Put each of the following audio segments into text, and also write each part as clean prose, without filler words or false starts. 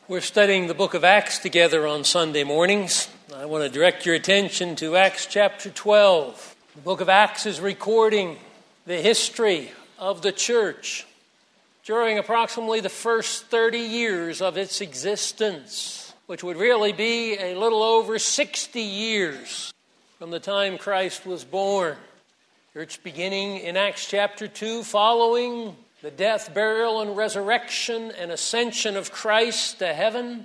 We're studying the book of Acts together on Sunday mornings. I want to direct your attention to Acts chapter 12. The book of Acts is recording the history of the church during approximately the first 30 years of its existence, which would really be a little over 60 years from the time Christ was born. Church beginning in Acts chapter 2, following the death, burial, and resurrection and ascension of Christ to heaven.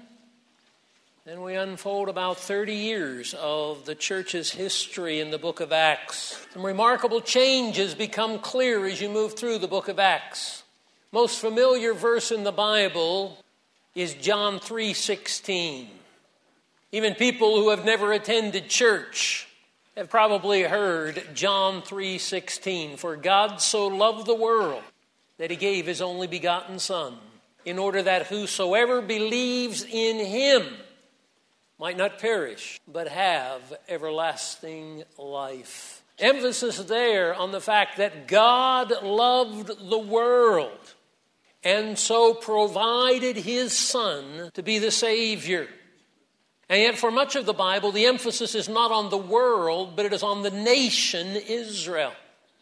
Then we unfold about 30 years of the church's history in the book of Acts. Some remarkable changes become clear as you move through the book of Acts. Most familiar verse in the Bible is John 3:16. Even people who have never attended church have probably heard John 3:16. For God so loved the world that he gave his only begotten Son, in order that whosoever believes in him might not perish, but have everlasting life. Emphasis there on the fact that God loved the world and so provided his Son to be the Savior. And yet for much of the Bible, the emphasis is not on the world, but it is on the nation Israel.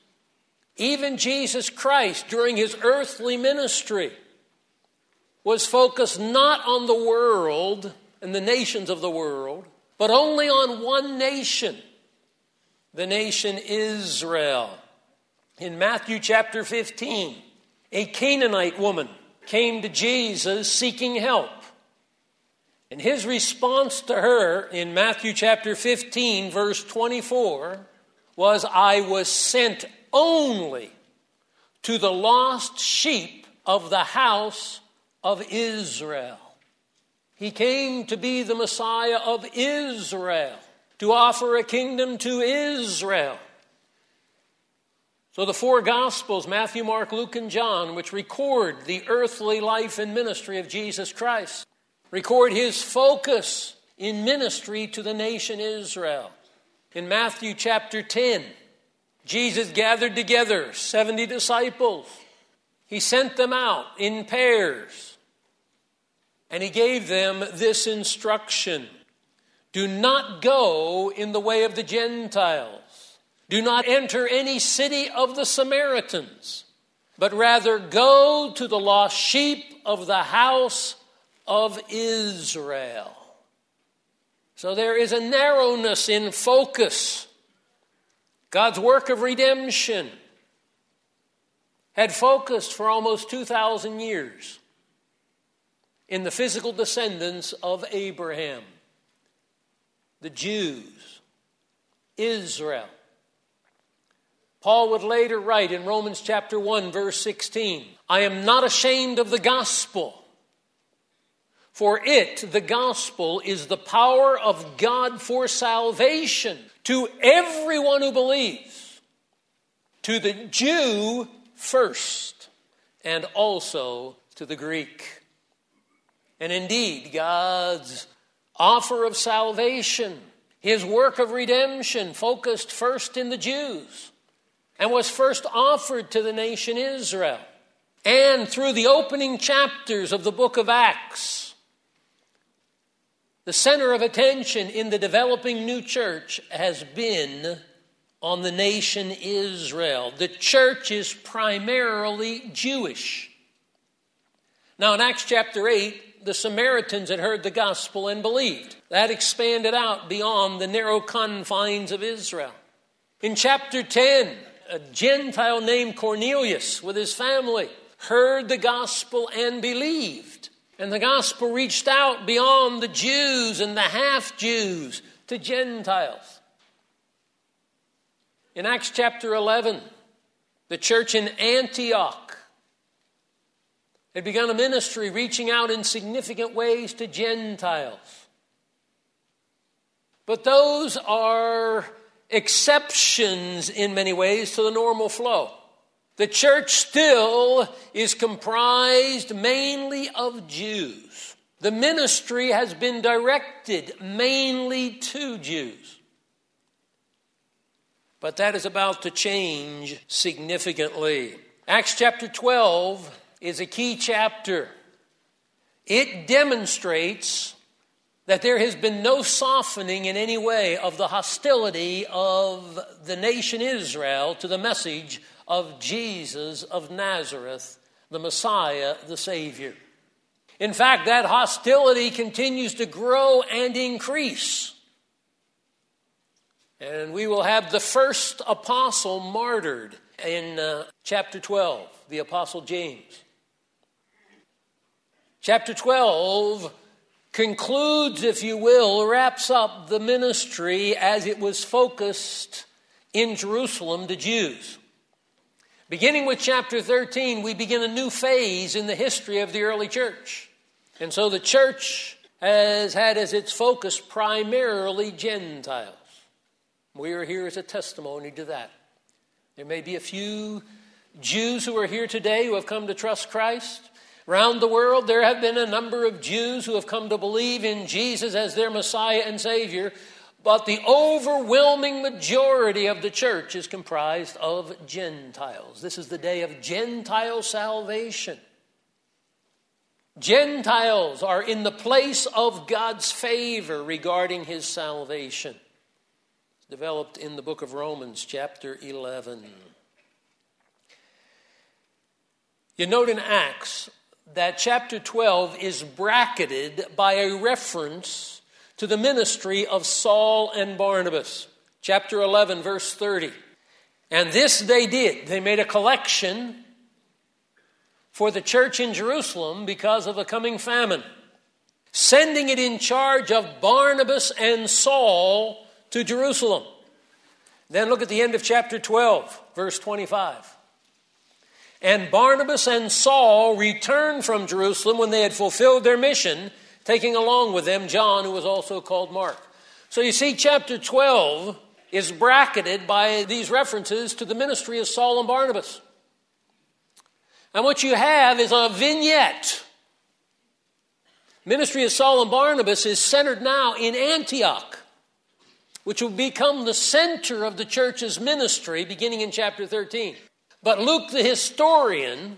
Even Jesus Christ, during his earthly ministry, was focused not on the world and the nations of the world, but only on one nation, the nation Israel. In Matthew chapter 15, a Canaanite woman came to Jesus seeking help. And his response to her in Matthew chapter 15, verse 24, was, I was sent only to the lost sheep of the house of Israel. He came to be the Messiah of Israel, to offer a kingdom to Israel. So the four Gospels, Matthew, Mark, Luke, and John, which record the earthly life and ministry of Jesus Christ, record his focus in ministry to the nation Israel. In Matthew chapter 10, Jesus gathered together 70 disciples. He sent them out in pairs. And he gave them this instruction. Do not go in the way of the Gentiles. Do not enter any city of the Samaritans, but rather go to the lost sheep of the house of Israel. So there is a narrowness in focus. God's work of redemption had focused for almost 2,000 years in the physical descendants of Abraham, the Jews, Israel. Paul would later write in Romans chapter 1, verse 16, I am not ashamed of the gospel, for it, the gospel, is the power of God for salvation to everyone who believes, to the Jew first, and also to the Greek. And indeed, God's offer of salvation, his work of redemption, focused first in the Jews and was first offered to the nation Israel. And through the opening chapters of the book of Acts, the center of attention in the developing new church has been on the nation Israel. The church is primarily Jewish. Now in Acts chapter 8, the Samaritans had heard the gospel and believed. That expanded out beyond the narrow confines of Israel. In chapter 10, a Gentile named Cornelius with his family heard the gospel and believed. And the gospel reached out beyond the Jews and the half-Jews to Gentiles. In Acts chapter 11, the church in Antioch had begun a ministry reaching out in significant ways to Gentiles. But those are exceptions in many ways to the normal flow. The church still is comprised mainly of Jews. The ministry has been directed mainly to Jews. But that is about to change significantly. Acts chapter 12 is a key chapter It demonstrates that there has been no softening in any way of the hostility of the nation Israel to the message of Jesus of Nazareth, the Messiah, the Savior. In fact, that hostility continues to grow and increase. And we will have the first apostle martyred in chapter 12, the Apostle James. Chapter 12 concludes, if you will, wraps up the ministry as it was focused in Jerusalem to Jews. Beginning with chapter 13, we begin a new phase in the history of the early church. And so the church has had as its focus primarily Gentiles. We are here as a testimony to that. There may be a few Jews who are here today who have come to trust Christ. Around the world, there have been a number of Jews who have come to believe in Jesus as their Messiah and Savior, but the overwhelming majority of the church is comprised of Gentiles. This is the day of Gentile salvation. Gentiles are in the place of God's favor regarding his salvation. It's developed in the book of Romans, chapter 11. You note in Acts that chapter 12 is bracketed by a reference to the ministry of Saul and Barnabas. Chapter 11, verse 30. And this they did. They made a collection for the church in Jerusalem because of the coming famine, sending it in charge of Barnabas and Saul to Jerusalem. Then look at the end of chapter 12, verse 25. And Barnabas and Saul returned from Jerusalem when they had fulfilled their mission, taking along with them John, who was also called Mark. So you see, chapter 12 is bracketed by these references to the ministry of Saul and Barnabas. And what you have is a vignette. Ministry of Saul and Barnabas is centered now in Antioch, which will become the center of the church's ministry beginning in chapter 13. But Luke the historian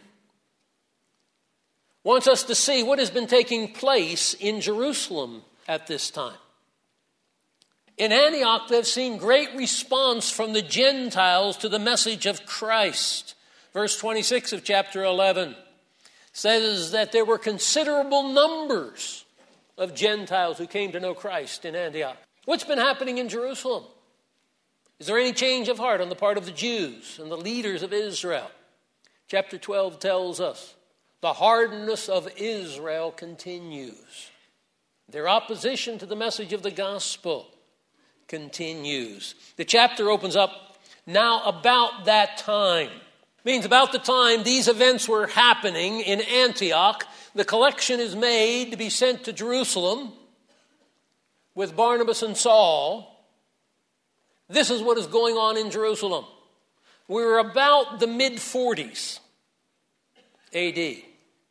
wants us to see what has been taking place in Jerusalem at this time. In Antioch, they've seen great response from the Gentiles to the message of Christ. Verse 26 of chapter 11 says that there were considerable numbers of Gentiles who came to know Christ in Antioch. What's been happening in Jerusalem? Is there any change of heart on the part of the Jews and the leaders of Israel? Chapter 12 tells us the hardness of Israel continues. Their opposition to the message of the gospel continues. The chapter opens up now about that time. It means about the time these events were happening in Antioch, the collection is made to be sent to Jerusalem with Barnabas and Saul. This is what is going on in Jerusalem. We're about the mid-40s A.D.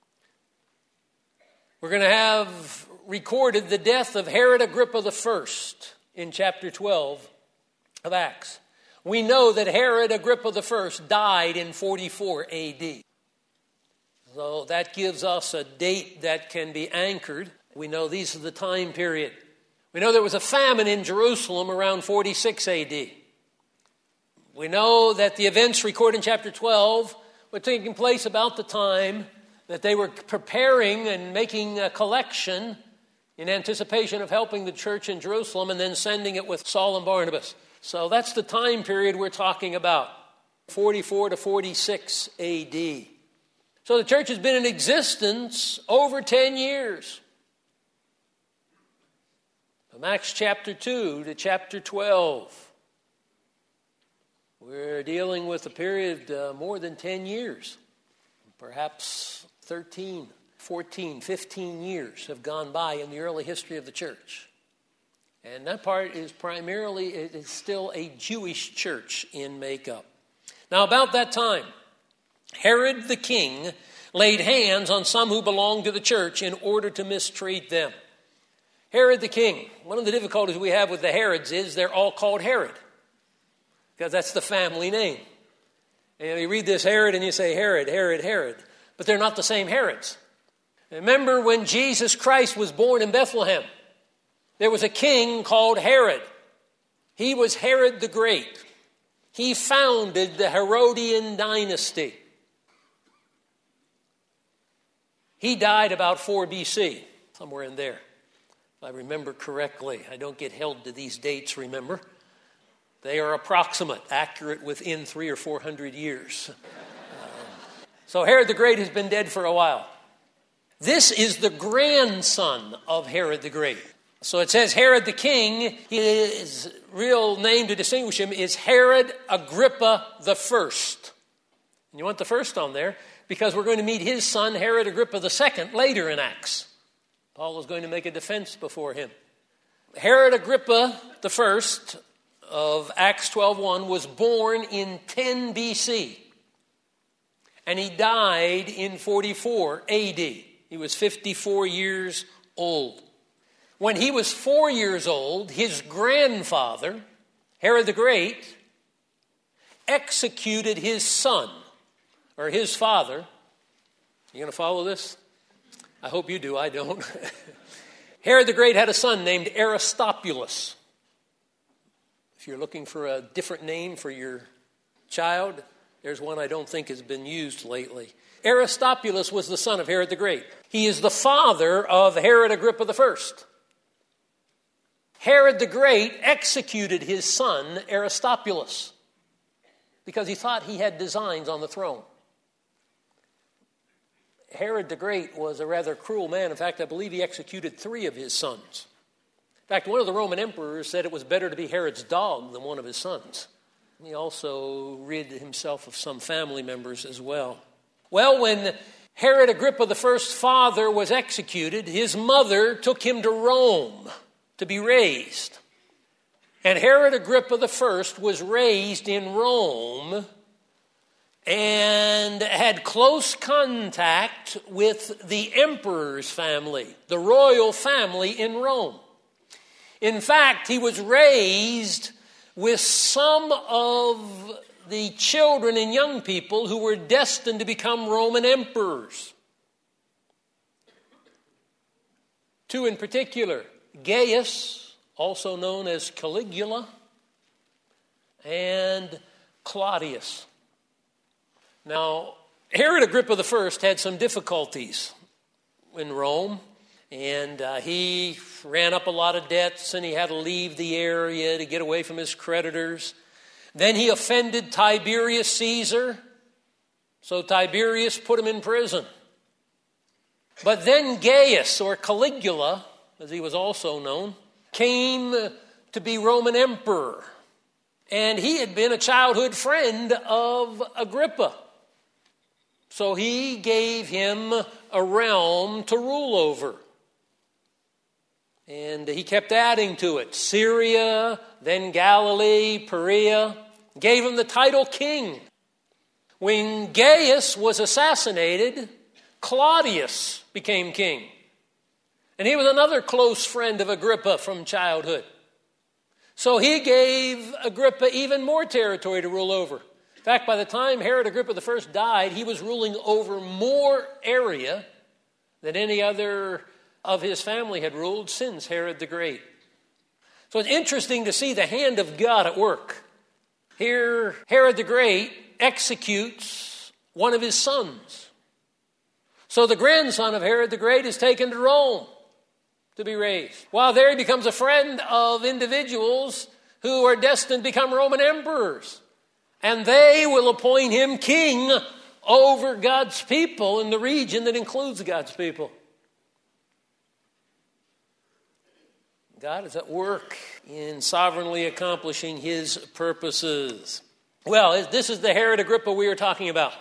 We're going to have recorded the death of Herod Agrippa I in chapter 12 of Acts. We know that Herod Agrippa I died in 44 A.D. So that gives us a date that can be anchored. We know these are the time period. We know there was a famine in Jerusalem around 46 A.D. We know that the events recorded in chapter 12 were taking place about the time that they were preparing and making a collection in anticipation of helping the church in Jerusalem and then sending it with Saul and Barnabas. So that's the time period we're talking about, 44 to 46 A.D. So the church has been in existence over 10 years. From Acts chapter 2 to chapter 12, we're dealing with a period more than 10 years. Perhaps 13, 14, 15 years have gone by in the early history of the church. And that part is primarily, it is still a Jewish church in makeup. Now about that time, Herod the king laid hands on some who belonged to the church in order to mistreat them. Herod the king, one of the difficulties we have with the Herods is they're all called Herod, because that's the family name. And you read this Herod and you say Herod, Herod, Herod, but they're not the same Herods. Remember when Jesus Christ was born in Bethlehem, there was a king called Herod. He was Herod the Great. He founded the Herodian dynasty. He died about 4 BC, somewhere in there, if I remember correctly. I don't get held to these dates, remember. They are approximate, accurate within 300 or 400 years. So Herod the Great has been dead for a while. This is the grandson of Herod the Great. So it says Herod the king, his real name to distinguish him is Herod Agrippa the First. And you want the first on there because we're going to meet his son, Herod Agrippa the Second, later in Acts. Paul is going to make a defense before him. Herod Agrippa the First of Acts 12:1 was born in 10 BC. And he died in 44 AD. He was 54 years old. When he was 4 years old, his grandfather, Herod the Great, executed his son, or his father. You going to follow this? I hope you do. I don't. Herod the Great had a son named Aristobulus. If you're looking for a different name for your child, there's one I don't think has been used lately. Aristobulus was the son of Herod the Great. He is the father of Herod Agrippa the First. Herod the Great executed his son, Aristobulus, because he thought he had designs on the throne. Herod the Great was a rather cruel man. In fact, I believe he executed 3 of his sons. In fact, one of the Roman emperors said it was better to be Herod's dog than one of his sons. He also rid himself of some family members as well. Well, when Herod Agrippa the First's father was executed, his mother took him to Rome to be raised. And Herod Agrippa the First was raised in Rome and had close contact with the emperor's family, the royal family in Rome. In fact, he was raised with some of the children and young people who were destined to become Roman emperors. 2 in particular, Gaius, also known as Caligula, and Claudius. Now, Herod Agrippa I had some difficulties in Rome, and he ran up a lot of debts, and he had to leave the area to get away from his creditors. Then he offended Tiberius Caesar, so Tiberius put him in prison. But then Gaius, or Caligula, as he was also known, came to be Roman emperor. And he had been a childhood friend of Agrippa. So he gave him a realm to rule over. And he kept adding to it. Syria, then Galilee, Perea. Gave him the title king. When Gaius was assassinated, Claudius became king. And he was another close friend of Agrippa from childhood. So he gave Agrippa even more territory to rule over. In fact, by the time Herod Agrippa I died, he was ruling over more area than any other of his family had ruled since Herod the Great. So it's interesting to see the hand of God at work. Here, Herod the Great executes one of his sons. So the grandson of Herod the Great is taken to Rome to be raised. While there he becomes a friend of individuals who are destined to become Roman emperors. And they will appoint him king over God's people in the region that includes God's people. God is at work in sovereignly accomplishing his purposes. Well, this is the Herod Agrippa we were talking about.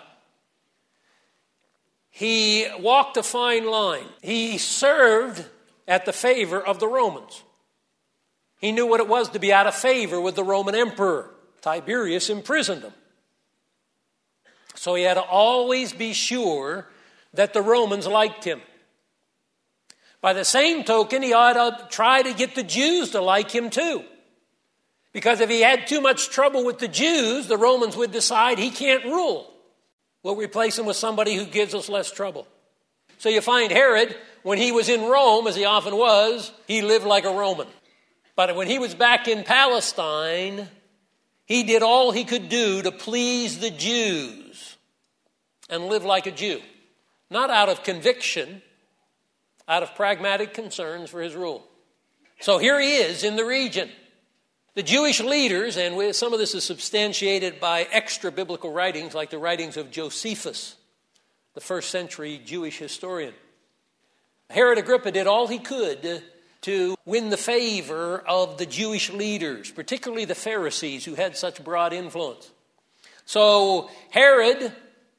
He walked a fine line. He served at the favor of the Romans. He knew what it was to be out of favor with the Roman emperor. Tiberius imprisoned him. So he had to always be sure that the Romans liked him. By the same token, he ought to try to get the Jews to like him too. Because if he had too much trouble with the Jews, the Romans would decide he can't rule. We'll replace him with somebody who gives us less trouble. So you find Herod, when he was in Rome, as he often was, he lived like a Roman. But when he was back in Palestine, he did all he could do to please the Jews and live like a Jew. Not out of conviction, out of pragmatic concerns for his rule. So here he is in the region. The Jewish leaders, and some of this is substantiated by extra biblical writings like the writings of Josephus, the first century Jewish historian. Herod Agrippa did all he could to win the favor of the Jewish leaders, particularly the Pharisees who had such broad influence. So Herod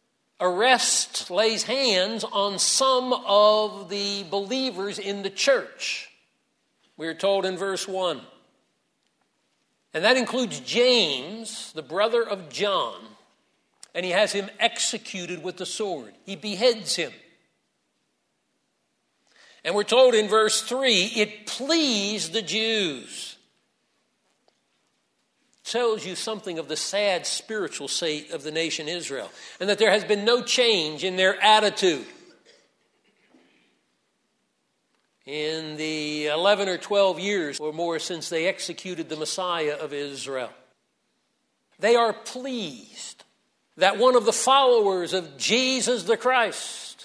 lays hands on some of the believers in the church. We're told in verse 1. And that includes James, the brother of John, and he has him executed with the sword. He beheads him. And we're told in verse 3, it pleased the Jews. Tells you something of the sad spiritual state of the nation Israel, and that there has been no change in their attitude. In the 11 or 12 years or more since they executed the Messiah of Israel, they are pleased that one of the followers of Jesus the Christ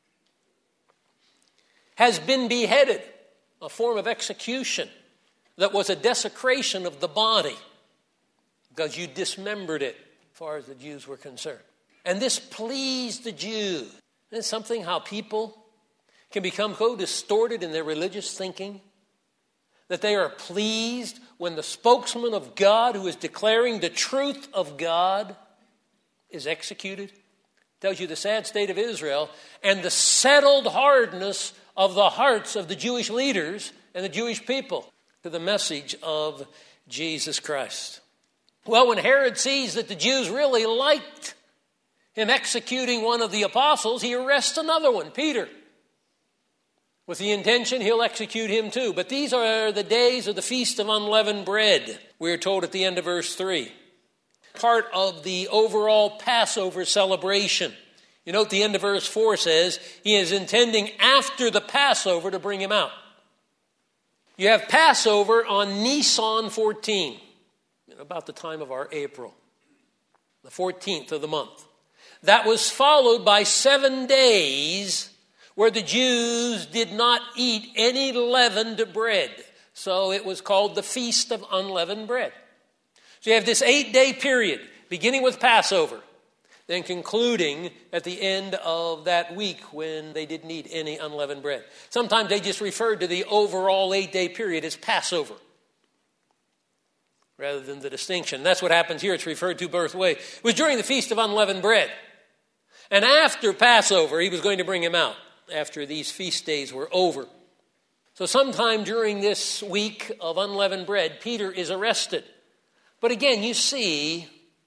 has been beheaded, a form of execution that was a desecration of the body because you dismembered it as far as the Jews were concerned. And this pleased the Jews. Isn't it something how people can become so distorted in their religious thinking that they are pleased when the spokesman of God who is declaring the truth of God is executed? Tells you the sad state of Israel and the settled hardness of the hearts of the Jewish leaders and the Jewish people to the message of Jesus Christ. Well, when Herod sees that the Jews really liked him executing one of the apostles, he arrests another one, Peter, with the intention he'll execute him too. But these are the days of the Feast of Unleavened Bread, we are told at the end of verse 3. Part of the overall Passover celebration. You note the end of verse 4 says, he is intending after the Passover to bring him out. You have Passover on Nisan 14, about the time of our April, the 14th of the month. That was followed by 7 days where the Jews did not eat any leavened bread. So it was called the Feast of Unleavened Bread. So you have this 8-day period, beginning with Passover, then concluding at the end of that week when they didn't eat any unleavened bread. Sometimes they just referred to the overall 8-day period as Passover, rather than the distinction. That's what happens here. It's referred to both ways. It was during the Feast of Unleavened Bread. And after Passover, he was going to bring him out, after these feast days were over. So sometime during this week of unleavened bread, Peter is arrested. But again, you see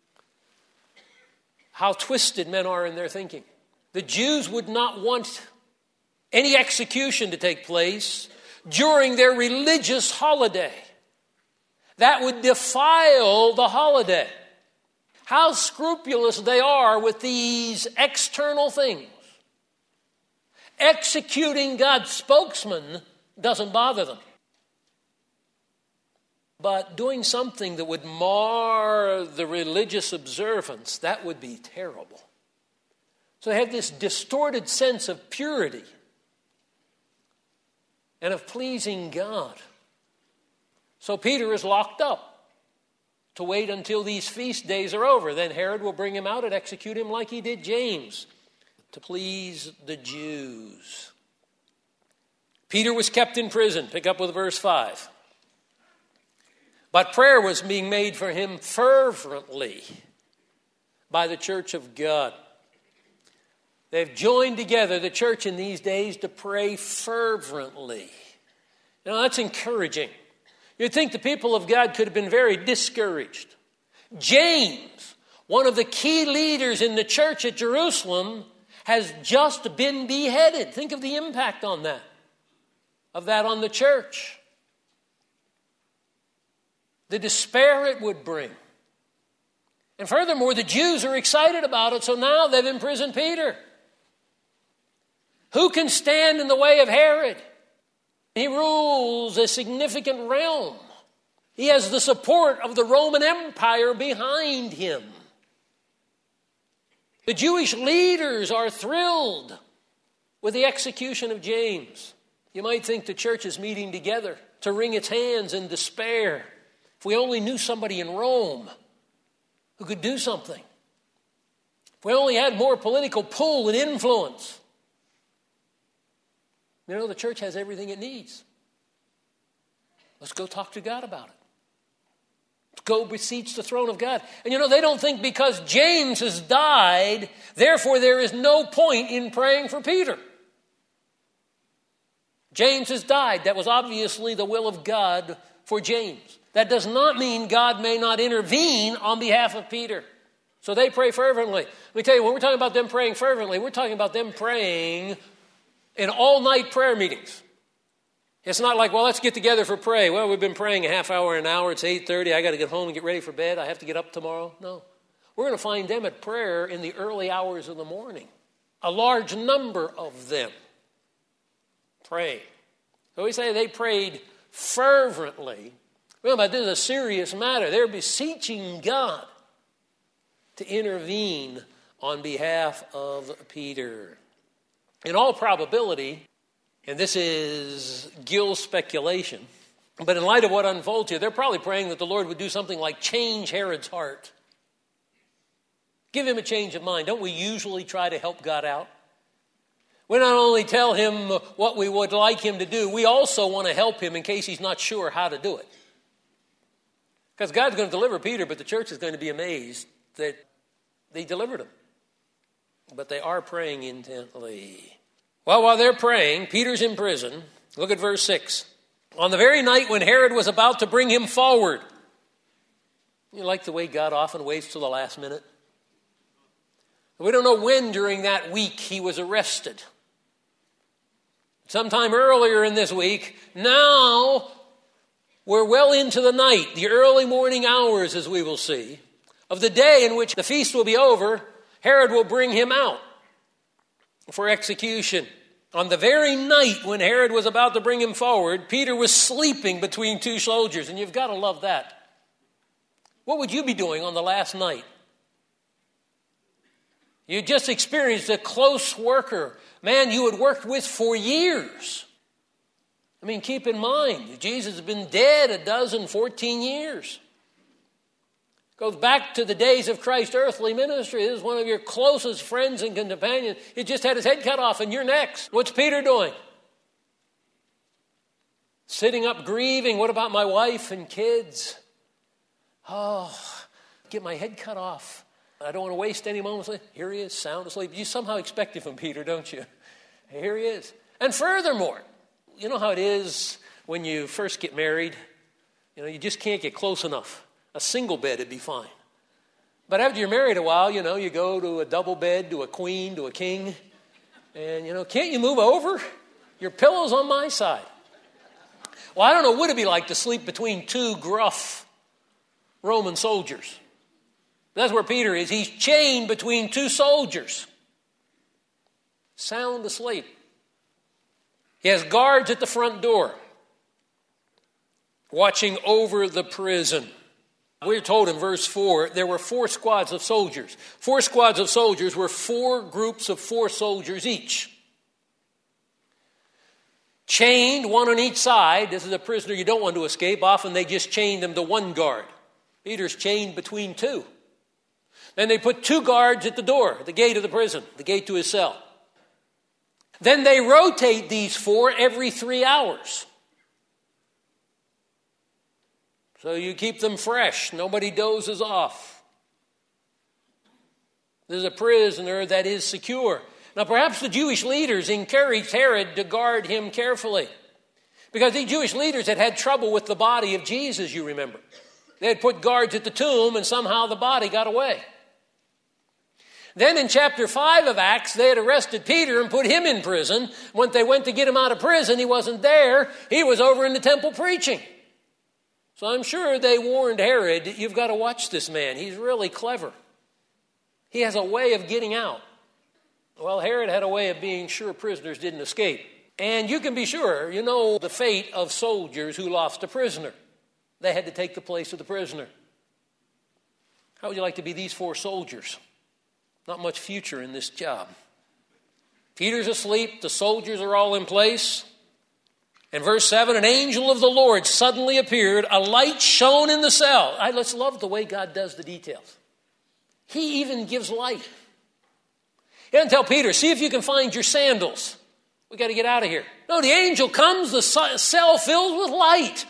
how twisted men are in their thinking. The Jews would not want any execution to take place during their religious holiday. That would defile the holiday. How scrupulous they are with these external things. Executing God's spokesman doesn't bother them. But doing something that would mar the religious observance, that would be terrible. So they have this distorted sense of purity and of pleasing God. So Peter is locked up to wait until these feast days are over. Then Herod will bring him out and execute him like he did James, to please the Jews. Peter was kept in prison. Pick up with verse 5. But prayer was being made for him fervently by the church of God. They've joined together, the church in these days, to pray fervently. Now that's encouraging. You'd think the people of God could have been very discouraged. James, one of the key leaders in the church at Jerusalem, has just been beheaded. Think of the impact on that, of that on the church. The despair it would bring. And furthermore, the Jews are excited about it, so now they've imprisoned Peter. Who can stand in the way of Herod? He rules a significant realm. He has the support of the Roman Empire behind him. The Jewish leaders are thrilled with the execution of James. You might think the church is meeting together to wring its hands in despair. If we only knew somebody in Rome who could do something. If we only had more political pull and influence. You know, the church has everything it needs. Let's go talk to God about it. Let's go beseech the throne of God. And you know, they don't think because James has died, therefore there is no point in praying for Peter. James has died. That was obviously the will of God for James. That does not mean God may not intervene on behalf of Peter. So they pray fervently. Let me tell you, when we're talking about them praying fervently, we're talking about them praying in all-night prayer meetings. It's not like, well, let's get together for pray. Well, we've been praying a half hour, an hour. It's 8:30. I got to get home and get ready for bed. I have to get up tomorrow. No. We're going to find them at prayer in the early hours of the morning. A large number of them praying. So we say they prayed fervently. Remember, this is a serious matter. They're beseeching God to intervene on behalf of Peter. In all probability, and this is Gill's speculation, but in light of what unfolds here, they're probably praying that the Lord would do something like change Herod's heart. Give him a change of mind. Don't we usually try to help God out? We not only tell him what we would like him to do, we also want to help him in case he's not sure how to do it. Because God's going to deliver Peter, but the church is going to be amazed that they delivered him. But they are praying intently. Well, while they're praying, Peter's in prison. Look at verse 6. On the very night when Herod was about to bring him forward. You like the way God often waits till the last minute? We don't know when during that week he was arrested. Sometime earlier in this week. Now we're well into the night, the early morning hours, as we will see, of the day in which the feast will be over. Herod will bring him out for execution. On the very night when Herod was about to bring him forward, Peter was sleeping between two soldiers, and you've got to love that. What would you be doing on the last night? You just experienced a close worker, man you had worked with for years. I mean, keep in mind, Jesus has been dead 14 years. Goes back to the days of Christ's earthly ministry. This is one of your closest friends and companions. He just had his head cut off and you're next. What's Peter doing? Sitting up grieving. What about my wife and kids? Oh, get my head cut off. I don't want to waste any moments. Here he is, sound asleep. You somehow expect it from Peter, don't you? Here he is. And furthermore, you know how it is when you first get married? You know, you just can't get close enough. A single bed would be fine. But after you're married a while, you know, you go to a double bed, to a queen, to a king. And, you know, can't you move over? Your pillow's on my side. Well, I don't know what it'd be like to sleep between two gruff Roman soldiers. That's where Peter is. He's chained between two soldiers. Sound asleep. He has guards at the front door, watching over the prison. We're told in verse 4, there were 4 squads of soldiers. 4 squads of soldiers were 4 groups of 4 soldiers each. Chained, one on each side. This is a prisoner you don't want to escape. Often they just chained him to one guard. Peter's chained between 2. Then they put 2 guards at the door, the gate of the prison, the gate to his cell. Then they rotate these 4 every 3 hours. So you keep them fresh. Nobody dozes off. There's a prisoner that is secure. Now perhaps the Jewish leaders encouraged Herod to guard him carefully. Because the Jewish leaders had trouble with the body of Jesus, you remember. They had put guards at the tomb and somehow the body got away. Then in chapter 5 of Acts, they had arrested Peter and put him in prison. When they went to get him out of prison, he wasn't there. He was over in the temple preaching. So I'm sure they warned Herod, you've got to watch this man. He's really clever. He has a way of getting out. Well, Herod had a way of being sure prisoners didn't escape. And you can be sure, you know the fate of soldiers who lost a prisoner. They had to take the place of the prisoner. How would you like to be these 4 soldiers? Not much future in this job. Peter's asleep. The soldiers are all in place. In verse 7, an angel of the Lord suddenly appeared. A light shone in the cell. I just love the way God does the details. He even gives light. He doesn't tell Peter, see if you can find your sandals. We got to get out of here. No, the angel comes, the cell fills with light.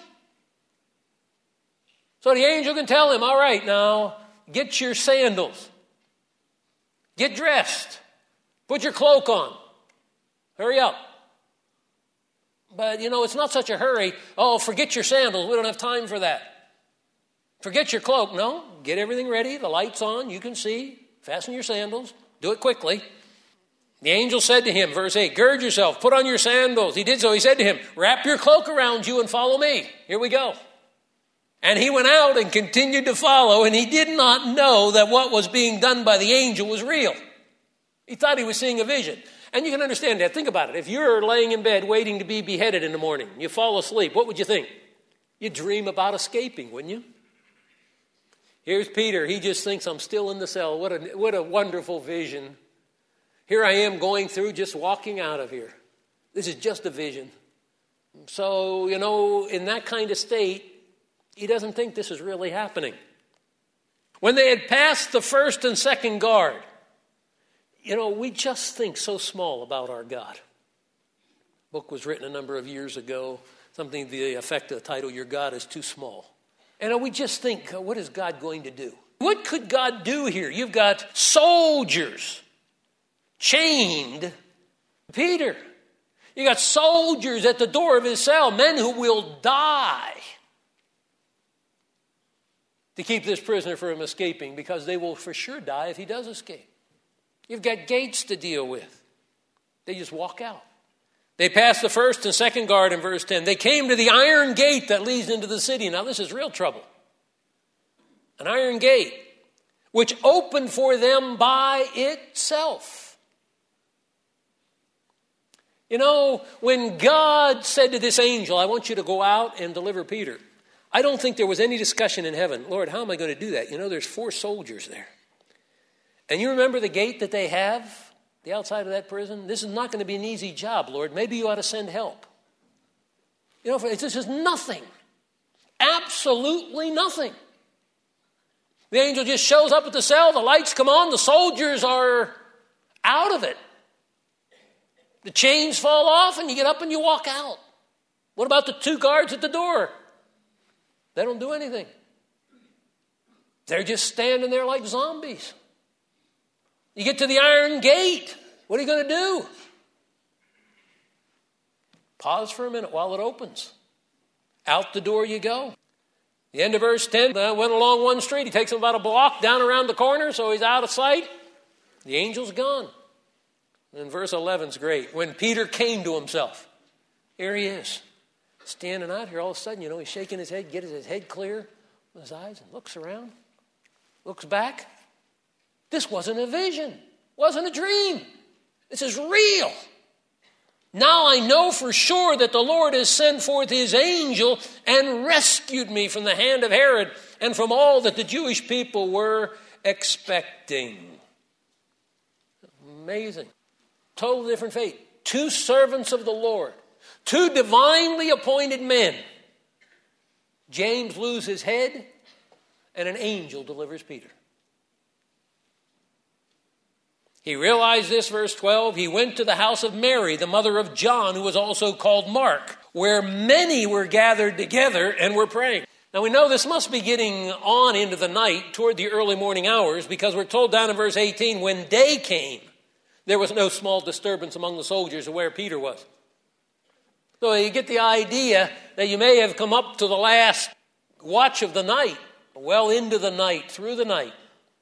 So the angel can tell him, all right, now get your sandals. Get dressed. Put your cloak on. Hurry up. But, it's not such a hurry. Oh, forget your sandals. We don't have time for that. Forget your cloak. No, get everything ready. The light's on. You can see. Fasten your sandals. Do it quickly. The angel said to him, verse 8, gird yourself, put on your sandals. He did so. He said to him, wrap your cloak around you and follow me. Here we go. And he went out and continued to follow, and he did not know that what was being done by the angel was real. He thought he was seeing a vision. And you can understand that. Think about it. If you're laying in bed waiting to be beheaded in the morning, you fall asleep, what would you think? You'd dream about escaping, wouldn't you? Here's Peter. He just thinks, I'm still in the cell. What a wonderful vision. Here I am going through, just walking out of here. This is just a vision. So, in that kind of state, he doesn't think this is really happening. When they had passed the first and second guard, we just think so small about our God. A book was written a number of years ago, something to the effect of the title, Your God is Too Small. And we just think, what is God going to do? What could God do here? You've got soldiers chained. Peter, you got soldiers at the door of his cell, men who will die to keep this prisoner from escaping, because they will for sure die if he does escape. You've got gates to deal with. They just walk out. They passed the first and second guard in verse 10. They came to the iron gate that leads into the city. Now this is real trouble. An iron gate, which opened for them by itself. When God said to this angel, I want you to go out and deliver Peter, I don't think there was any discussion in heaven. Lord, how am I going to do that? There's 4 soldiers there. And you remember the gate that they have, the outside of that prison? This is not going to be an easy job, Lord. Maybe you ought to send help. This is nothing. Absolutely nothing. The angel just shows up at the cell, the lights come on, the soldiers are out of it. The chains fall off and you get up and you walk out. What about the 2 guards at the door? They don't do anything. They're just standing there like zombies. You get to the iron gate. What are you going to do? Pause for a minute while it opens. Out the door you go. The end of verse 10, went along one street. He takes him about a block down around the corner, so he's out of sight. The angel's gone. And verse 11 is great. When Peter came to himself, here he is, standing out here. All of a sudden, he's shaking his head, getting his head clear with his eyes, and looks around, looks back. This wasn't a vision, wasn't a dream. This is real. Now I know for sure that the Lord has sent forth his angel and rescued me from the hand of Herod and from all that the Jewish people were expecting. Amazing. Totally different fate. 2 servants of the Lord. 2 divinely appointed men. James loses his head and an angel delivers Peter. He realized this, verse 12. He went to the house of Mary, the mother of John, who was also called Mark, where many were gathered together and were praying. Now we know this must be getting on into the night, toward the early morning hours, because we're told down in verse 18, when day came, there was no small disturbance among the soldiers of where Peter was. So you get the idea that you may have come up to the last watch of the night, well into the night, through the night.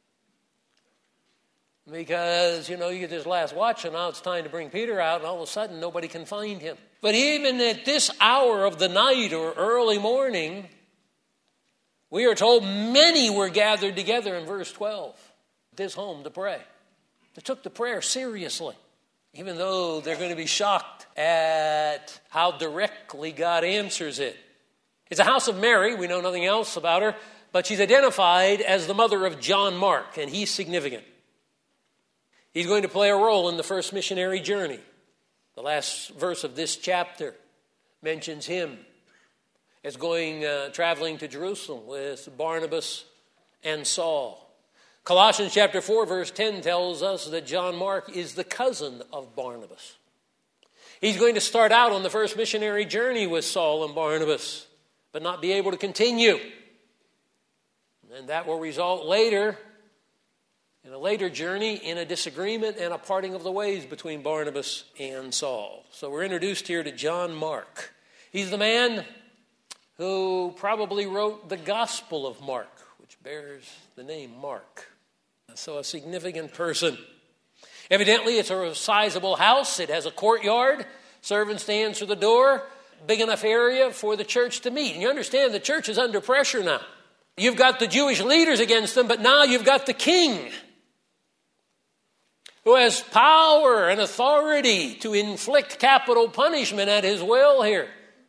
Because, you get this last watch and now it's time to bring Peter out and all of a sudden nobody can find him. But even at this hour of the night or early morning, we are told many were gathered together in verse 12, at this home to pray. They took the prayer seriously, even though they're going to be shocked at how directly God answers it. It's a house of Mary. We know nothing else about her, but she's identified as the mother of John Mark, and he's significant. He's going to play a role in the first missionary journey. The last verse of this chapter mentions him as traveling to Jerusalem with Barnabas and Saul. Colossians chapter 4, verse 10 tells us that John Mark is the cousin of Barnabas. He's going to start out on the first missionary journey with Saul and Barnabas, but not be able to continue. And that will result later, in a later journey, in a disagreement and a parting of the ways between Barnabas and Saul. So we're introduced here to John Mark. He's the man who probably wrote the Gospel of Mark, which bears the name Mark. So a significant person. Evidently, it's a sizable house. It has a courtyard. Servant stands for the door. Big enough area for the church to meet. And you understand the church is under pressure now. You've got the Jewish leaders against them, but now you've got the king who has power and authority to inflict capital punishment at his will here.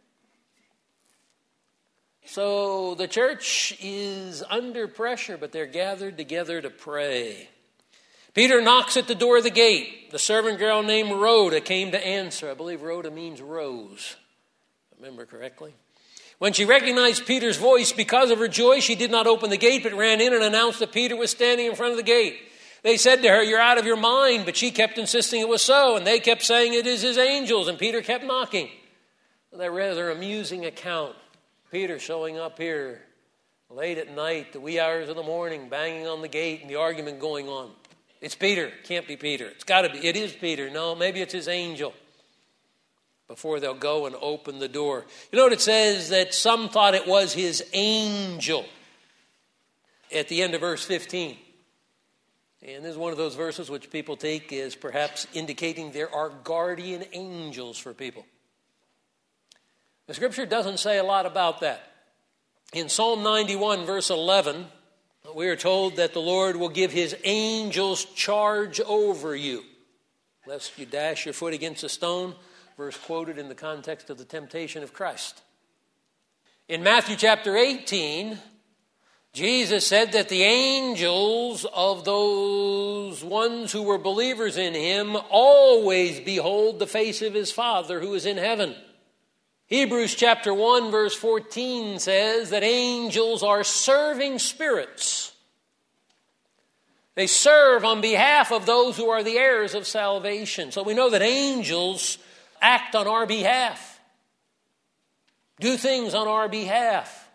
So the church is under pressure, but they're gathered together to pray. Peter knocks at the door of the gate. The servant girl named Rhoda came to answer. I believe Rhoda means rose, if I remember correctly. When she recognized Peter's voice, because of her joy, she did not open the gate, but ran in and announced that Peter was standing in front of the gate. They said to her, "You're out of your mind," but she kept insisting it was so, and they kept saying, "It is his angels," and Peter kept knocking. That rather amusing account. Peter showing up here late at night, the wee hours of the morning, banging on the gate and the argument going on. It's Peter. Can't be Peter. It's got to be. It is Peter. No, maybe it's his angel. Before they'll go and open the door. You know what it says? That some thought it was his angel at the end of verse 15. And this is one of those verses which people take as perhaps indicating there are guardian angels for people. The scripture doesn't say a lot about that. In Psalm 91, verse 11, we are told that the Lord will give his angels charge over you, lest you dash your foot against a stone, verse quoted in the context of the temptation of Christ. In Matthew chapter 18, Jesus said that the angels of those ones who were believers in him always behold the face of his Father who is in heaven. Hebrews chapter 1 verse 14 says that angels are serving spirits. They serve on behalf of those who are the heirs of salvation. So we know that angels act on our behalf, do things on our behalf.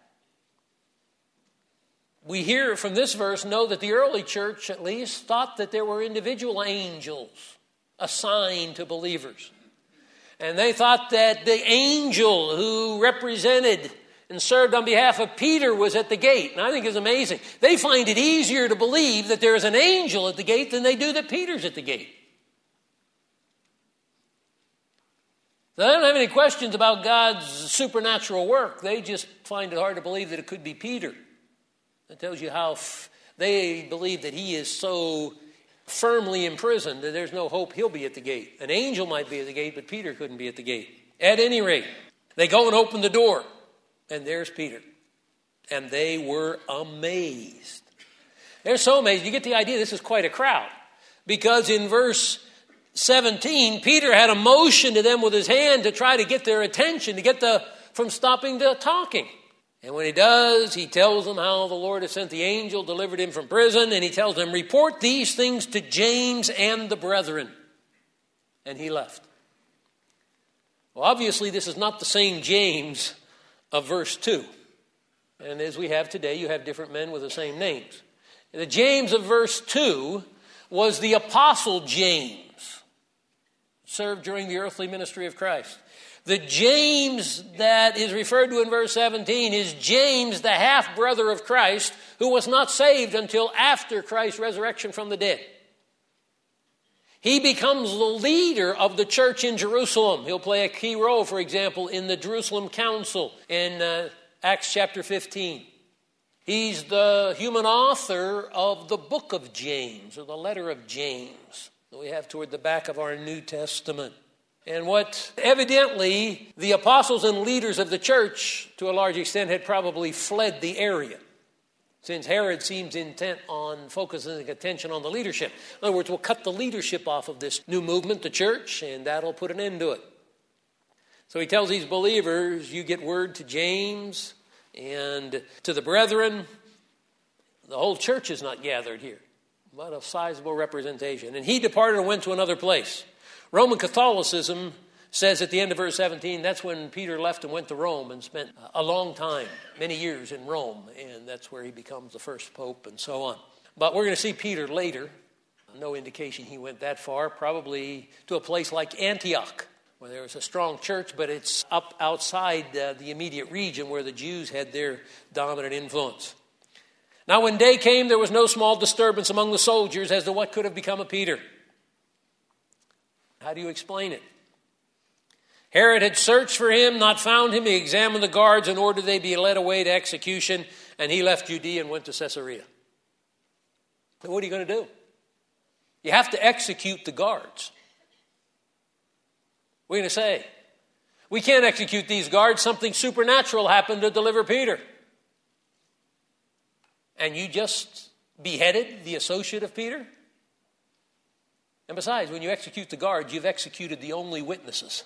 We hear from this verse, know that the early church at least thought that there were individual angels assigned to believers. And they thought that the angel who represented and served on behalf of Peter was at the gate. And I think it's amazing. They find it easier to believe that there is an angel at the gate than they do that Peter's at the gate. So they don't have any questions about God's supernatural work. They just find it hard to believe that it could be Peter. That tells you how they believe that he is so firmly imprisoned that there's no hope he'll be at the gate. An angel might be at the gate, but Peter couldn't be at the gate. At any rate, they go and open the door, and there's Peter. And they were amazed. They're so amazed. You get the idea this is quite a crowd. Because in verse 17, Peter had a motion to them with his hand to try to get their attention, to get from stopping to talking. And when he does, he tells them how the Lord has sent the angel, delivered him from prison, and he tells them, report these things to James and the brethren. And he left. Well, obviously, this is not the same James of verse 2. And as we have today, you have different men with the same names. The James of verse 2 was the Apostle James, served during the earthly ministry of Christ. The James that is referred to in verse 17 is James, the half-brother of Christ, who was not saved until after Christ's resurrection from the dead. He becomes the leader of the church in Jerusalem. He'll play a key role, for example, in the Jerusalem Council in Acts chapter 15. He's the human author of the book of James, or the letter of James, that we have toward the back of our New Testament. And what evidently the apostles and leaders of the church, to a large extent, had probably fled the area, since Herod seems intent on focusing attention on the leadership. In other words, we'll cut the leadership off of this new movement, the church, and that'll put an end to it. So he tells these believers, you get word to James and to the brethren. The whole church is not gathered here, but a sizable representation. And he departed and went to another place. Roman Catholicism says at the end of verse 17, that's when Peter left and went to Rome and spent a long time, many years in Rome, and that's where he becomes the first pope and so on. But we're going to see Peter later. No indication he went that far, probably to a place like Antioch, where there was a strong church, but it's up outside the immediate region where the Jews had their dominant influence. Now when day came, there was no small disturbance among the soldiers as to what could have become of Peter. How do you explain it? Herod had searched for him, not found him. He examined the guards in order they be led away to execution, and he left Judea and went to Caesarea. Now, what are you going to do? You have to execute the guards. What are you going to say? We can't execute these guards. Something supernatural happened to deliver Peter. And you just beheaded the associate of Peter? And besides, when you execute the guards, you've executed the only witnesses.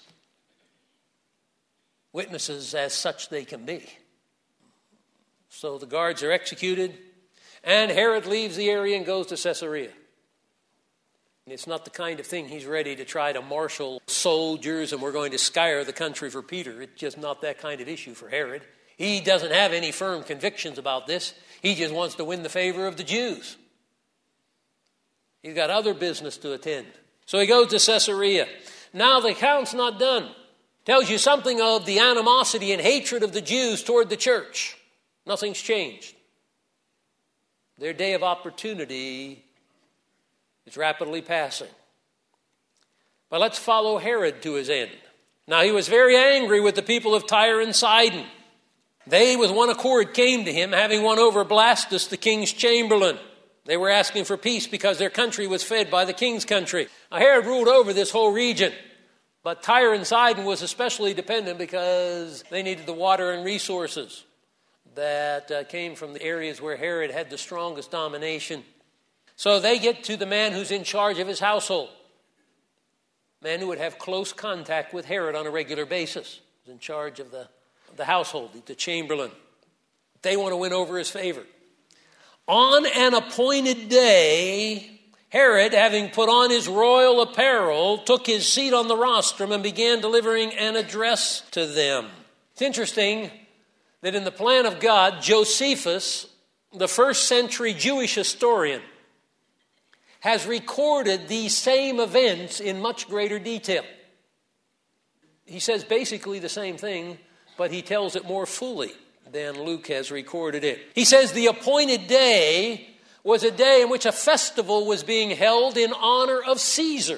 Witnesses as such they can be. So the guards are executed, and Herod leaves the area and goes to Caesarea. It's not the kind of thing he's ready to try to marshal soldiers and we're going to scour the country for Peter. It's just not that kind of issue for Herod. He doesn't have any firm convictions about this. He just wants to win the favor of the Jews. He's got other business to attend. So he goes to Caesarea. Now the account's not done. Tells you something of the animosity and hatred of the Jews toward the church. Nothing's changed. Their day of opportunity is rapidly passing. But let's follow Herod to his end. Now he was very angry with the people of Tyre and Sidon. They with one accord came to him, having won over Blastus, the king's chamberlain. They were asking for peace because their country was fed by the king's country. Now Herod ruled over this whole region. But Tyre and Sidon was especially dependent because they needed the water and resources that came from the areas where Herod had the strongest domination. So they get to the man who's in charge of his household. Man who would have close contact with Herod on a regular basis. He's in charge of the household, the chamberlain. They want to win over his favor. On an appointed day, Herod, having put on his royal apparel, took his seat on the rostrum and began delivering an address to them. It's interesting that in the plan of God, Josephus, the first century Jewish historian, has recorded these same events in much greater detail. He says basically the same thing, but he tells it more fully than Luke has recorded it. He says the appointed day was a day in which a festival was being held in honor of Caesar.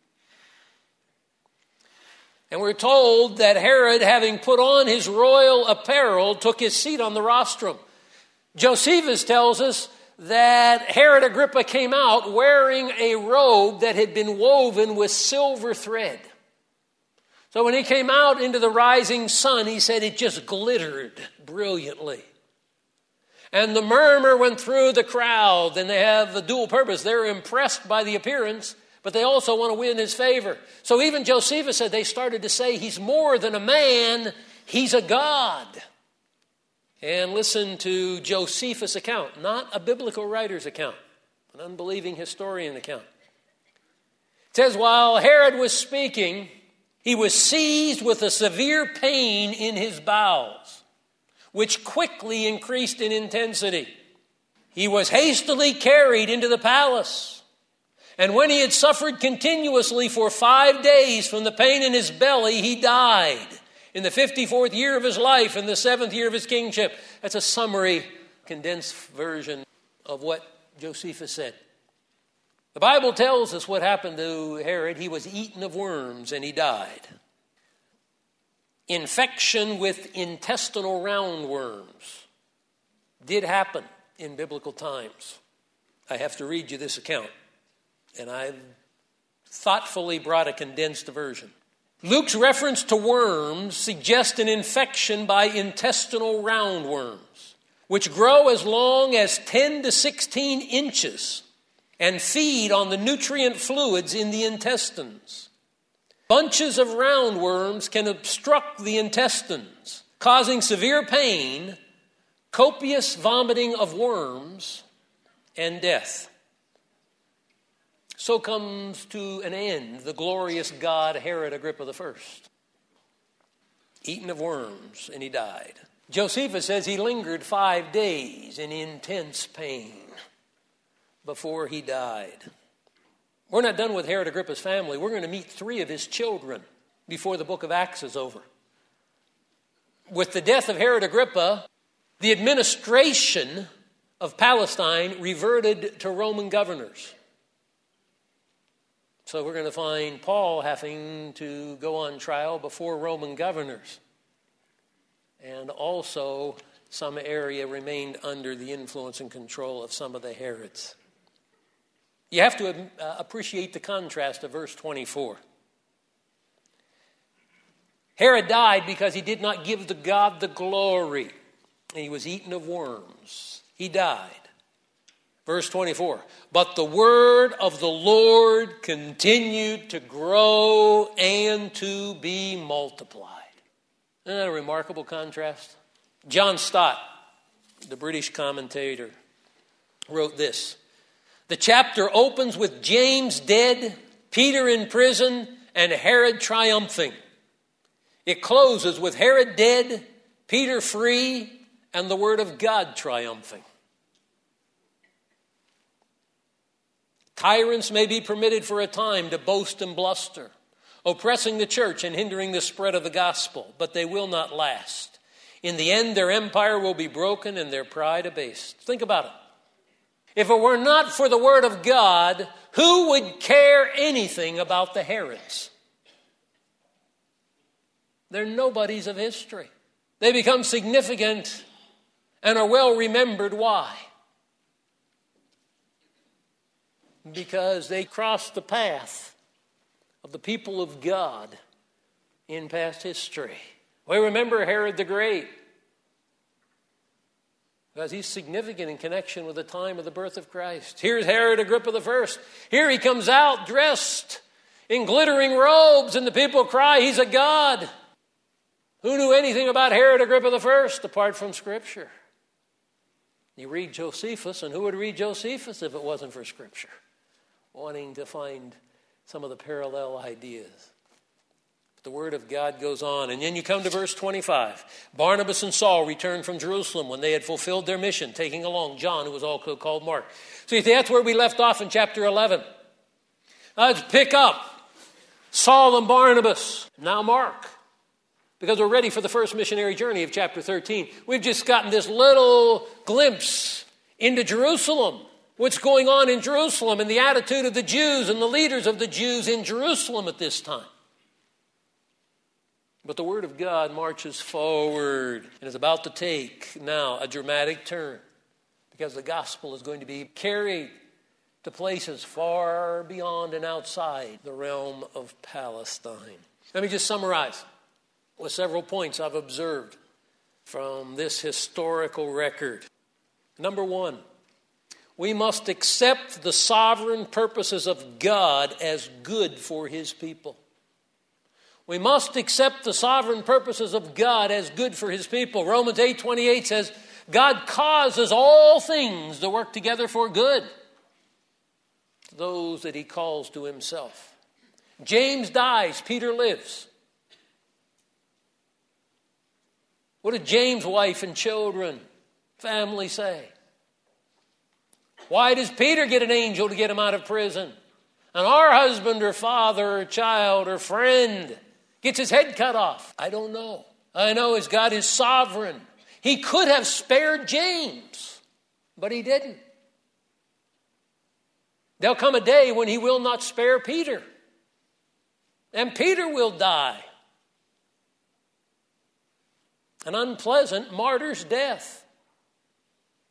And we're told that Herod, having put on his royal apparel, took his seat on the rostrum. Josephus tells us that Herod Agrippa came out wearing a robe that had been woven with silver thread. So when he came out into the rising sun, he said it just glittered brilliantly. And the murmur went through the crowd, and they have a dual purpose. They're impressed by the appearance, but they also want to win his favor. So even Josephus said they started to say he's more than a man, he's a god. And listen to Josephus' account, not a biblical writer's account, an unbelieving historian account. It says, while Herod was speaking, he was seized with a severe pain in his bowels, which quickly increased in intensity. He was hastily carried into the palace. And when he had suffered continuously for 5 days from the pain in his belly, he died in the 54th year of his life, in the 7th year of his kingship. That's a summary, condensed version of what Josephus said. The Bible tells us what happened to Herod. He was eaten of worms and he died. Infection with intestinal roundworms did happen in biblical times. I have to read you this account, and I've thoughtfully brought a condensed version. Luke's reference to worms suggests an infection by intestinal roundworms, which grow as long as 10 to 16 inches and feed on the nutrient fluids in the intestines. Bunches of roundworms can obstruct the intestines, causing severe pain, copious vomiting of worms, and death. So comes to an end the glorious god Herod Agrippa I, eaten of worms, and he died. Josephus says he lingered 5 days in intense pain before he died. We're not done with Herod Agrippa's family. We're going to meet 3 of his children before the book of Acts is over. With the death of Herod Agrippa, the administration of Palestine reverted to Roman governors. So we're going to find Paul having to go on trial before Roman governors. And also, some area remained under the influence and control of some of the Herods. You have to appreciate the contrast of verse 24. Herod died because he did not give the God the glory, and he was eaten of worms. He died. Verse 24, but the word of the Lord continued to grow and to be multiplied. Isn't that a remarkable contrast? John Stott, the British commentator, wrote this. The chapter opens with James dead, Peter in prison, and Herod triumphing. It closes with Herod dead, Peter free, and the word of God triumphing. Tyrants may be permitted for a time to boast and bluster, oppressing the church and hindering the spread of the gospel, but they will not last. In the end, their empire will be broken and their pride abased. Think about it. If it were not for the word of God, who would care anything about the Herods? They're nobodies of history. They become significant and are well remembered. Why? Because they crossed the path of the people of God in past history. We remember Herod the Great because he's significant in connection with the time of the birth of Christ. Here's Herod Agrippa I. Here he comes out dressed in glittering robes, and the people cry, he's a god. Who knew anything about Herod Agrippa I apart from Scripture? You read Josephus, and who would read Josephus if it wasn't for Scripture? Wanting to find some of the parallel ideas. But the word of God goes on. And then you come to verse 25. Barnabas and Saul returned from Jerusalem when they had fulfilled their mission, taking along John, who was also called Mark. So you see, that's where we left off in chapter 11. Let's pick up Saul and Barnabas, now Mark, because we're ready for the first missionary journey of chapter 13. We've just gotten this little glimpse into Jerusalem. What's going on in Jerusalem and the attitude of the Jews and the leaders of the Jews in Jerusalem at this time. But the Word of God marches forward and is about to take now a dramatic turn because the gospel is going to be carried to places far beyond and outside the realm of Palestine. Let me just summarize with several points I've observed from this historical record. Number one, we must accept the sovereign purposes of God as good for His people. We must accept the sovereign purposes of God as good for His people. Romans 8:28 says, God causes all things to work together for good to those that He calls to Himself. James dies, Peter lives. What did James' wife and children, family say? Why does Peter get an angel to get him out of prison? And our husband or father or child or friend gets his head cut off? I don't know. I know as God is sovereign. He could have spared James, but He didn't. There'll come a day when He will not spare Peter. And Peter will die. An unpleasant martyr's death.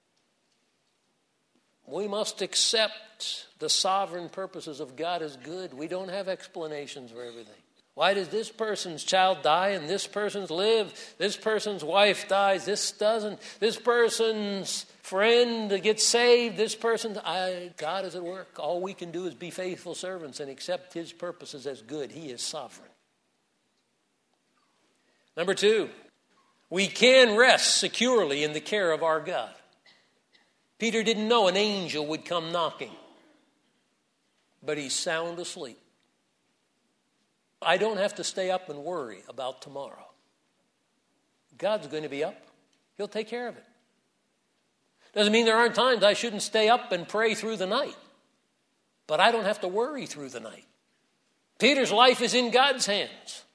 We must accept the sovereign purposes of God as good. We don't have explanations for everything. Why does this person's child die and this person's live? This person's wife dies, this doesn't. This person's friend gets saved, this person... God is at work. All we can do is be faithful servants and accept his purposes as good. He is sovereign. Number 2, we can rest securely in the care of our God. Peter didn't know an angel would come knocking, but he's sound asleep. I don't have to stay up and worry about tomorrow. God's going to be up. He'll take care of it. Doesn't mean there aren't times I shouldn't stay up and pray through the night, but I don't have to worry through the night. Peter's life is in God's hands.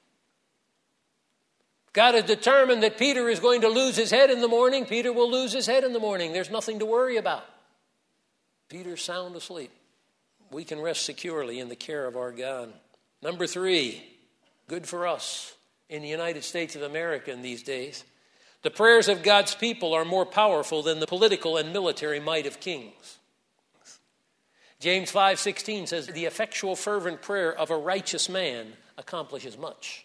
God has determined that Peter is going to lose his head in the morning. Peter will lose his head in the morning. There's nothing to worry about. Peter's sound asleep. We can rest securely in the care of our God. Number 3, good for us in the United States of America in these days. The prayers of God's people are more powerful than the political and military might of kings. James 5:16 says, the effectual fervent prayer of a righteous man accomplishes much.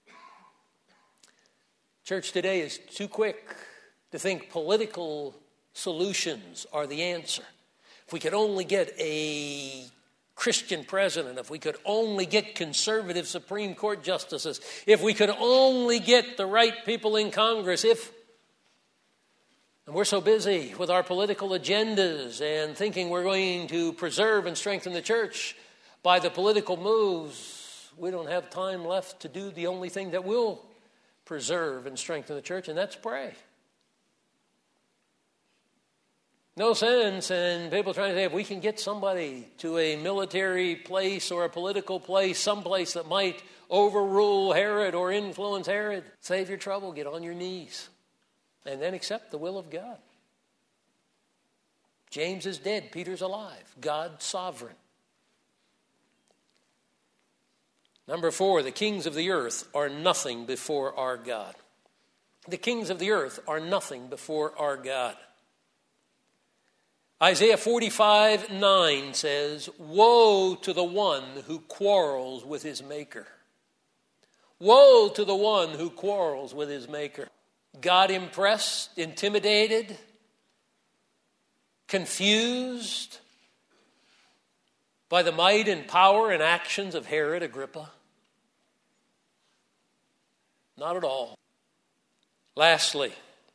Church today is too quick to think political solutions are the answer. If we could only get a Christian president, if we could only get conservative Supreme Court justices, if we could only get the right people in Congress, and we're so busy with our political agendas and thinking we're going to preserve and strengthen the church by the political moves, we don't have time left to do the only thing that will preserve and strengthen the church, and that's pray. No sense in people trying to say, if we can get somebody to a military place or a political place, someplace that might overrule Herod or influence Herod, save your trouble, get on your knees, and then accept the will of God. James is dead, Peter's alive, God's sovereign. Number 4, the kings of the earth are nothing before our God. The kings of the earth are nothing before our God. Isaiah 45:9 says, woe to the one who quarrels with his maker. Woe to the one who quarrels with his maker. God impressed, intimidated, confused by the might and power and actions of Herod Agrippa? Not at all. Lastly,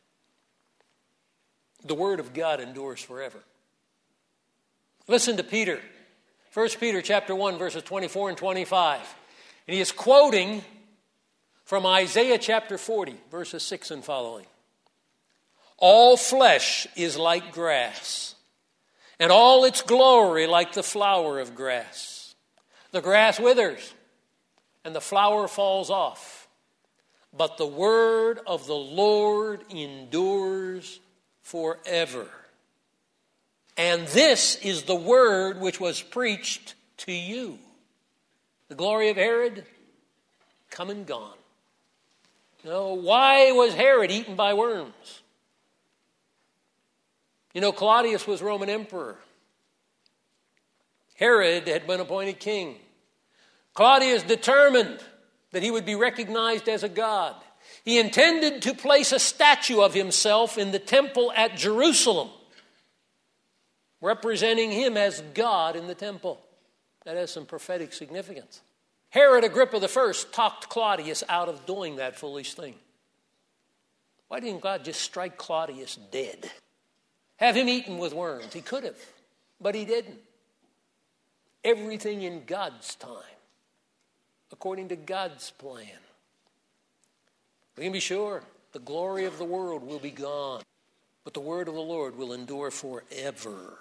the word of God endures forever. Listen to Peter. 1 Peter chapter 1, verses 24 and 25. And he is quoting from Isaiah chapter 40, verses 6 and following. All flesh is like grass, and all its glory like the flower of grass. The grass withers, and the flower falls off. But the word of the Lord endures forever. And this is the word which was preached to you. The glory of Herod, come and gone. You know, why was Herod eaten by worms? You know, Claudius was Roman emperor. Herod had been appointed king. Claudius determined that he would be recognized as a god. He intended to place a statue of himself in the temple at Jerusalem, representing him as God in the temple. That has some prophetic significance. Herod Agrippa I talked Claudius out of doing that foolish thing. Why didn't God just strike Claudius dead? Have him eaten with worms? He could have, but he didn't. Everything in God's time, according to God's plan. We can be sure the glory of the world will be gone, but the word of the Lord will endure forever.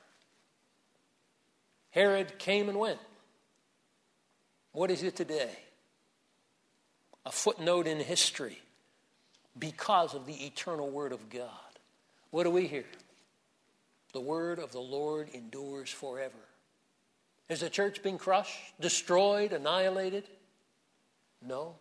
Herod came and went. What is it today? A footnote in history because of the eternal word of God. What do we hear? The word of the Lord endures forever. Has the church been crushed, destroyed, annihilated? No.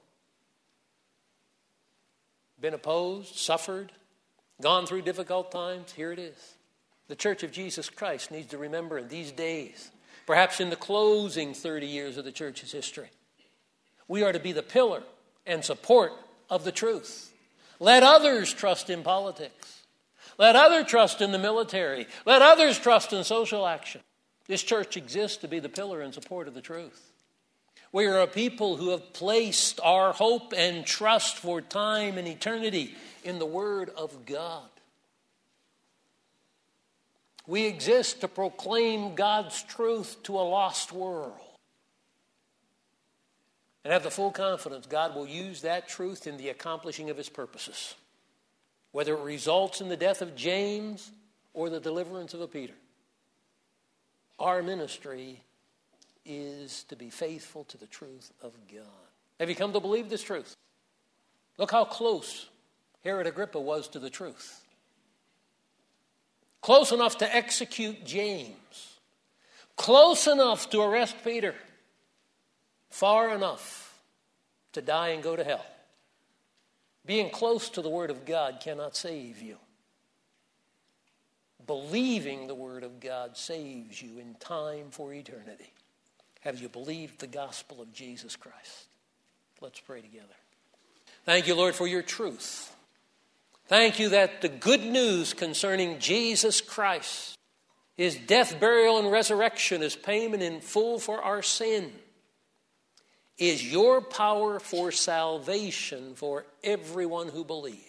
Been opposed, suffered, gone through difficult times? Here it is. the Church of Jesus Christ needs to remember in these days, perhaps in the closing 30 years of the church's history. We are to be the pillar and support of the truth. Let others trust in politics. Let others trust in the military. Let others trust in social action. This church exists to be the pillar and support of the truth. We are a people who have placed our hope and trust for time and eternity in the Word of God. We exist to proclaim God's truth to a lost world. And have the full confidence God will use that truth in the accomplishing of His purposes, whether it results in the death of James or the deliverance of a Peter. Our ministry is to be faithful to the truth of God. Have you come to believe this truth? Look how close Herod Agrippa was to the truth. Close enough to execute James. Close enough to arrest Peter. Far enough to die and go to hell. Being close to the Word of God cannot save you. Believing the Word of God saves you in time for eternity. Have you believed the gospel of Jesus Christ? Let's pray together. Thank you, Lord, for your truth. Thank you that the good news concerning Jesus Christ, His death, burial, and resurrection as payment in full for our sin, is your power for salvation for everyone who believes.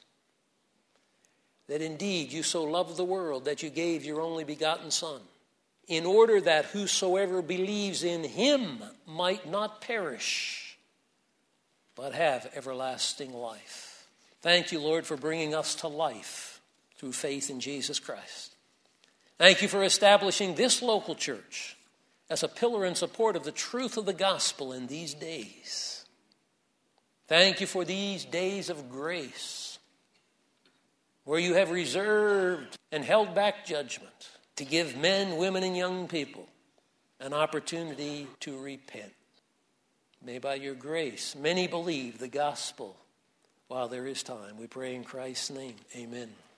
That indeed you so loved the world that you gave your only begotten Son, in order that whosoever believes in Him might not perish, but have everlasting life. Thank you, Lord, for bringing us to life through faith in Jesus Christ. Thank you for establishing this local church as a pillar and support of the truth of the gospel in these days. Thank you for these days of grace, where you have reserved and held back judgment to give men, women, and young people an opportunity to repent. May by your grace many believe the gospel while there is time. We pray in Christ's name. Amen.